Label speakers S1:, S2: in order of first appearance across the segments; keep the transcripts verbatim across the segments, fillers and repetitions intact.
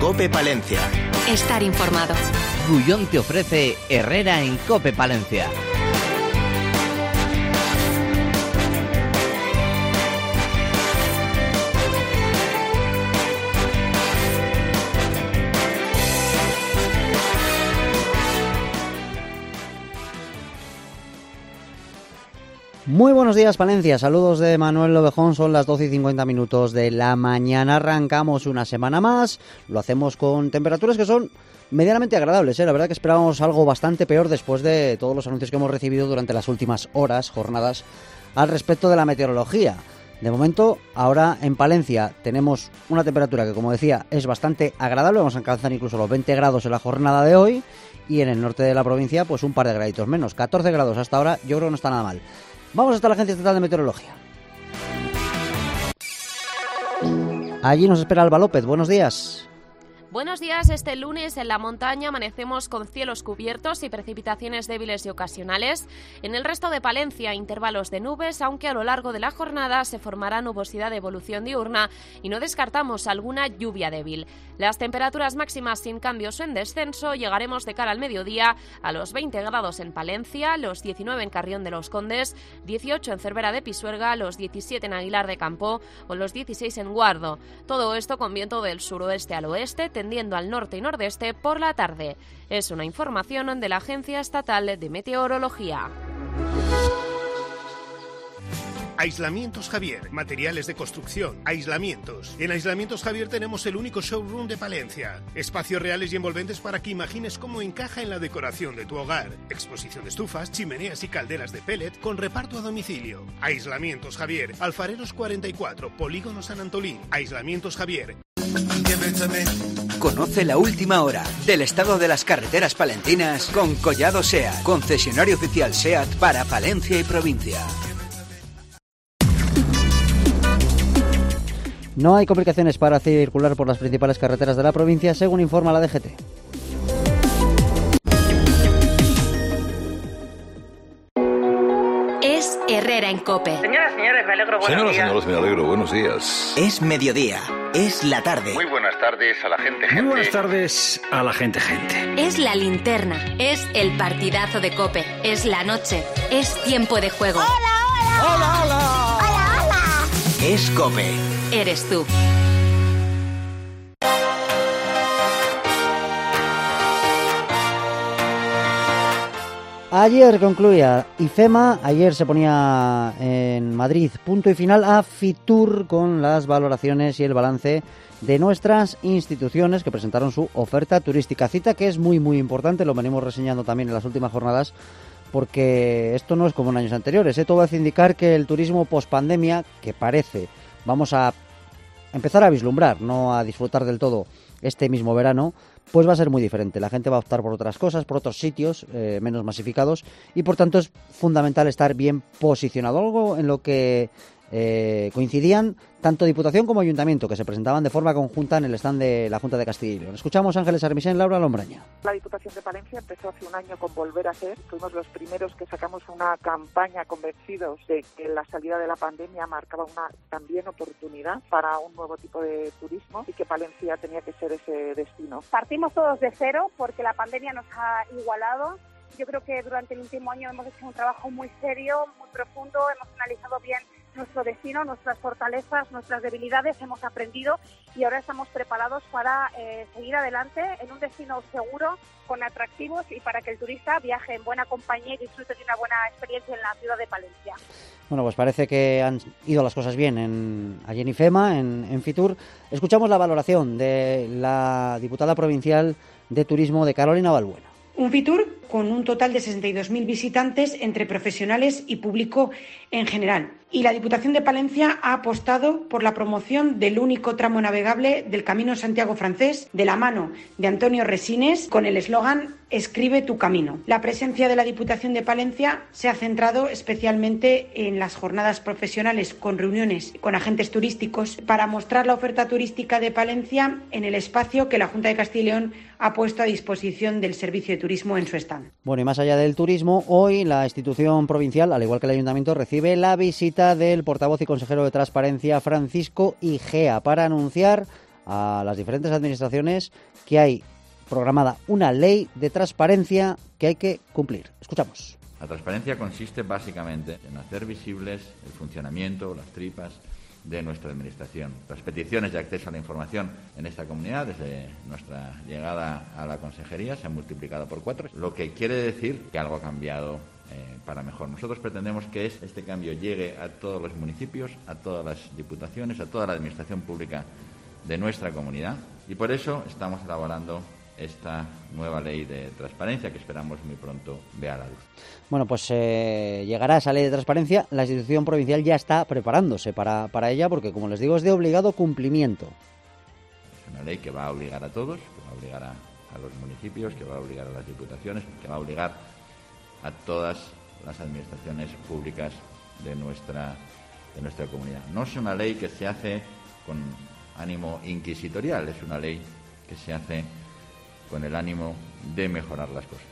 S1: COPE Palencia.
S2: Estar informado.
S3: Grullón te ofrece Herrera en COPE Palencia.
S4: Muy buenos días, Palencia. Saludos de Manuel Lobejón. Son las doce y cincuenta minutos de la mañana. Arrancamos una semana más. Lo hacemos con temperaturas que son medianamente agradables, ¿eh? La verdad que esperábamos algo bastante peor después de todos los anuncios que hemos recibido durante las últimas horas, jornadas, al respecto de la meteorología. De momento, ahora en Palencia tenemos una temperatura que, como decía, es bastante agradable. Vamos a alcanzar incluso los veinte grados en la jornada de hoy. Y en el norte de la provincia, pues un par de graditos menos. catorce grados hasta ahora, yo creo que no está nada mal. Vamos hasta la Agencia Estatal de Meteorología. Allí nos espera Alba López. Buenos días.
S5: Buenos días. Este lunes en la montaña amanecemos con cielos cubiertos y precipitaciones débiles y ocasionales. En el resto de Palencia, intervalos de nubes, aunque a lo largo de la jornada se formará nubosidad de evolución diurna y no descartamos alguna lluvia débil. Las temperaturas máximas sin cambios o en descenso. Llegaremos de cara al mediodía a los veinte grados en Palencia, los diecinueve en Carrión de los Condes, dieciocho en Cervera de Pisuerga, los diecisiete en Aguilar de Campoo o los dieciséis en Guardo. Todo esto con viento del suroeste al oeste, tendiendo al norte y nordeste por la tarde. Es una información de la Agencia Estatal de Meteorología.
S6: Aislamientos Javier, materiales de construcción, aislamientos. En Aislamientos Javier tenemos el único showroom de Palencia. Espacios reales y envolventes para que imagines cómo encaja en la decoración de tu hogar. Exposición de estufas, chimeneas y calderas de pellet con reparto a domicilio. Aislamientos Javier, Alfareros cuarenta y cuatro, Polígono San Antolín. Aislamientos Javier.
S7: Conoce la última hora del estado de las carreteras palentinas con Collado SEAT, concesionario oficial SEAT para Palencia y provincia.
S4: No hay complicaciones para circular por las principales carreteras de la provincia, según informa la D G T.
S2: Es Herrera en COPE.
S8: Señoras, señores, me alegro, buenos
S9: Señoras,
S8: días.
S9: señores, me alegro, buenos días.
S1: Es mediodía, es la tarde.
S10: Muy buenas tardes a la gente, gente.
S11: Muy buenas tardes a la gente, gente.
S2: Es la linterna, es el partidazo de COPE, es la noche, es tiempo de juego.
S1: ¡Hola, hola! ¡Hola, hola! ¡Hola, hola! Es COPE.
S2: Eres tú.
S4: Ayer concluía IFEMA, ayer se ponía en Madrid punto y final a Fitur con las valoraciones y el balance de nuestras instituciones que presentaron su oferta turística. Cita que es muy muy importante, lo venimos reseñando también en las últimas jornadas, porque esto no es como en años anteriores, ¿eh? Todo hace indicar que el turismo pospandemia, que parece vamos a empezar a vislumbrar, no a disfrutar del todo este mismo verano, pues va a ser muy diferente. La gente va a optar por otras cosas, por otros sitios eh, menos masificados y por tanto es fundamental estar bien posicionado. Algo en lo que eh, coincidían tanto Diputación como Ayuntamiento, que se presentaban de forma conjunta en el stand de la Junta de Castilla y León. Escuchamos Ángeles Armisen, Laura Lombraña.
S12: La Diputación de Palencia empezó hace un año con Volver a Ser. Fuimos los primeros que sacamos una campaña convencidos de que la salida de la pandemia marcaba una también oportunidad para un nuevo tipo de turismo y que Palencia tenía que ser ese destino.
S13: Partimos todos de cero porque la pandemia nos ha igualado. Yo creo que durante el último año hemos hecho un trabajo muy serio, muy profundo, hemos analizado bien nuestro destino, nuestras fortalezas, nuestras debilidades, hemos aprendido y ahora estamos preparados para eh, seguir adelante en un destino seguro, con atractivos y para que el turista viaje en buena compañía y disfrute de una buena experiencia en la ciudad de Palencia.
S4: Bueno, pues parece que han ido las cosas bien en, allí en IFEMA, en, en Fitur. Escuchamos la valoración de la diputada provincial de Turismo de Carolina Balbuena.
S14: Un Fitur con un total de sesenta y dos mil visitantes entre profesionales y público en general. Y la Diputación de Palencia ha apostado por la promoción del único tramo navegable del Camino Santiago francés de la mano de Antonio Resines con el eslogan Escribe tu camino. La presencia de la Diputación de Palencia se ha centrado especialmente en las jornadas profesionales con reuniones con agentes turísticos para mostrar la oferta turística de Palencia en el espacio que la Junta de Castilla y León ha puesto a disposición del Servicio de Turismo en su stand.
S4: Bueno, y más allá del turismo, hoy la institución provincial, al igual que el Ayuntamiento, recibe la visita del portavoz y consejero de Transparencia, Francisco Igea, para anunciar a las diferentes administraciones que hay programada una ley de transparencia que hay que cumplir. Escuchamos.
S8: La transparencia consiste básicamente en hacer visibles el funcionamiento, las tripas de nuestra administración. Las peticiones de acceso a la información en esta comunidad, desde nuestra llegada a la consejería, se han multiplicado por cuatro, lo que quiere decir que algo ha cambiado eh, para mejor. Nosotros pretendemos que este cambio llegue a todos los municipios, a todas las diputaciones, a toda la administración pública de nuestra comunidad, y por eso estamos elaborando esta nueva ley de transparencia que esperamos muy pronto vea la luz.
S4: Bueno, pues eh, llegará esa ley de transparencia. La institución provincial ya está preparándose para, para ella porque, como les digo, es de obligado cumplimiento.
S8: Es una ley que va a obligar a todos, que va a obligar a, a los municipios, que va a obligar a las diputaciones, que va a obligar a todas las administraciones públicas de nuestra, de nuestra comunidad. No es una ley que se hace con ánimo inquisitorial, es una ley que se hace con el ánimo de mejorar las cosas.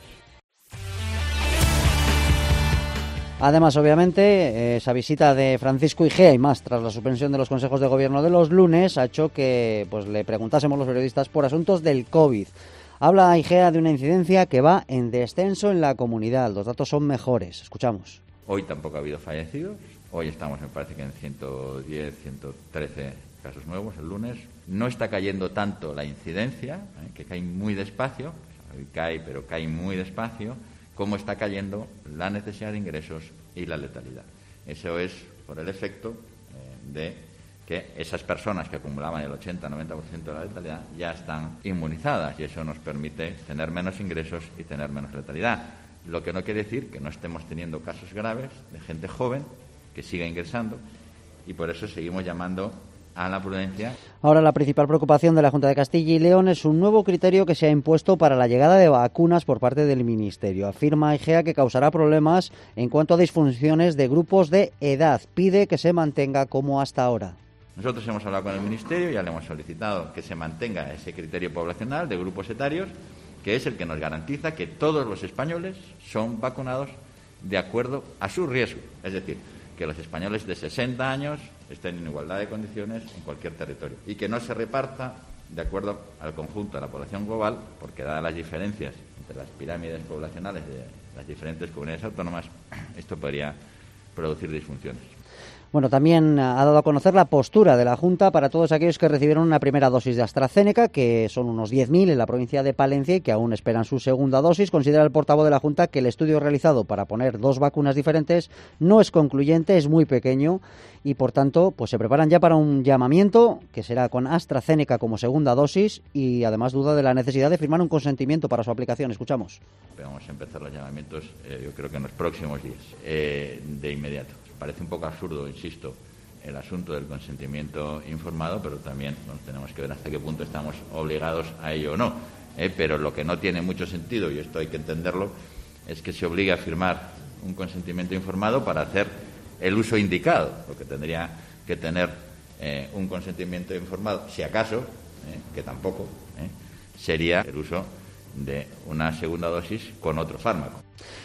S4: Además, obviamente, esa visita de Francisco Igea y más tras la suspensión de los consejos de gobierno de los lunes ha hecho que pues le preguntásemos los periodistas por asuntos del COVID. Habla Igea de una incidencia que va en descenso en la comunidad. Los datos son mejores. Escuchamos.
S8: Hoy tampoco ha habido fallecidos. Hoy estamos, me parece que en ciento diez, ciento trece casos nuevos el lunes. No está cayendo tanto la incidencia, ¿eh? que cae muy despacio, hoy cae, pero cae muy despacio, como está cayendo la necesidad de ingresos y la letalidad. Eso es por el efecto eh, de que esas personas que acumulaban el ochenta a noventa por ciento de la letalidad ya están inmunizadas y eso nos permite tener menos ingresos y tener menos letalidad. Lo que no quiere decir que no estemos teniendo casos graves de gente joven que siga ingresando y por eso seguimos llamando a la prudencia.
S4: Ahora la principal preocupación de la Junta de Castilla y León es un nuevo criterio que se ha impuesto para la llegada de vacunas por parte del Ministerio. Afirma Igea que causará problemas en cuanto a disfunciones de grupos de edad. Pide que se mantenga como hasta ahora.
S8: Nosotros hemos hablado con el Ministerio, ya le hemos solicitado que se mantenga ese criterio poblacional de grupos etarios, que es el que nos garantiza que todos los españoles son vacunados de acuerdo a su riesgo. Es decir, que los españoles de sesenta años estén en igualdad de condiciones en cualquier territorio y que no se reparta de acuerdo al conjunto de la población global, porque dadas las diferencias entre las pirámides poblacionales de las diferentes comunidades autónomas, esto podría producir disfunciones.
S4: Bueno, también ha dado a conocer la postura de la Junta para todos aquellos que recibieron una primera dosis de AstraZeneca, que son unos diez mil en la provincia de Palencia y que aún esperan su segunda dosis. Considera el portavoz de la Junta que el estudio realizado para poner dos vacunas diferentes no es concluyente, es muy pequeño y, por tanto, pues se preparan ya para un llamamiento que será con AstraZeneca como segunda dosis y, además, duda de la necesidad de firmar un consentimiento para su aplicación. Escuchamos.
S8: Vamos a empezar los llamamientos, eh, yo creo que en los próximos días, eh, de inmediato. Parece un poco absurdo, insisto, el asunto del consentimiento informado, pero también bueno, tenemos que ver hasta qué punto estamos obligados a ello o no. ¿eh? Pero lo que no tiene mucho sentido, y esto hay que entenderlo, es que se obligue a firmar un consentimiento informado para hacer el uso indicado, lo que tendría que tener eh, un consentimiento informado, si acaso, eh, que tampoco, eh, sería el uso de una segunda dosis con otro fármaco.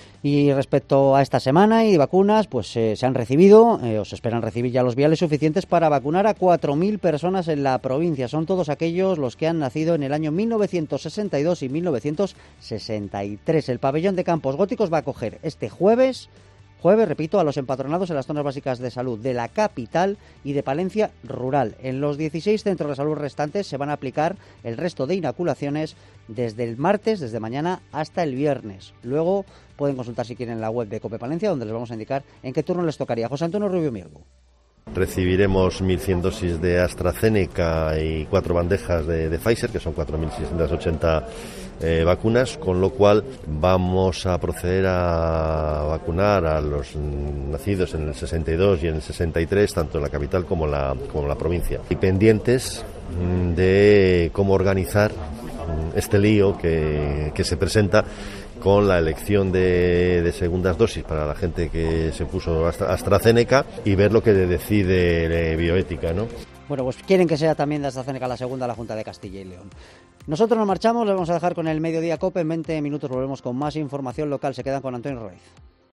S4: Y respecto a esta semana y vacunas, pues eh, se han recibido, eh, o se esperan recibir ya los viales suficientes para vacunar a cuatro mil personas en la provincia. Son todos aquellos los que han nacido en el año mil novecientos sesenta y dos y mil novecientos sesenta y tres. El pabellón de Campos Góticos va a acoger este jueves, jueves, repito, a los empadronados en las zonas básicas de salud de la capital y de Palencia rural. En los dieciséis centros de salud restantes se van a aplicar el resto de inoculaciones desde el martes, desde mañana hasta el viernes. Luego pueden consultar si quieren la web de COPE Palencia, donde les vamos a indicar en qué turno les tocaría. José Antonio Rubio Mirgo.
S9: Recibiremos mil cien dosis de AstraZeneca y cuatro bandejas de, de Pfizer, que son cuatro mil seiscientas ochenta eh, vacunas, con lo cual vamos a proceder a vacunar a los nacidos en el sesenta y dos y en el sesenta y tres, tanto en la capital como en la, como en la provincia. Y pendientes de cómo organizar este lío que, que se presenta con la elección de, de segundas dosis para la gente que se puso AstraZeneca y ver lo que decide Bioética, ¿no?
S4: Bueno, pues quieren que sea también de AstraZeneca la segunda la Junta de Castilla y León. Nosotros nos marchamos, les vamos a dejar con el Mediodía COPE. En veinte minutos volvemos con más información local. Se quedan con Antonio Ruiz.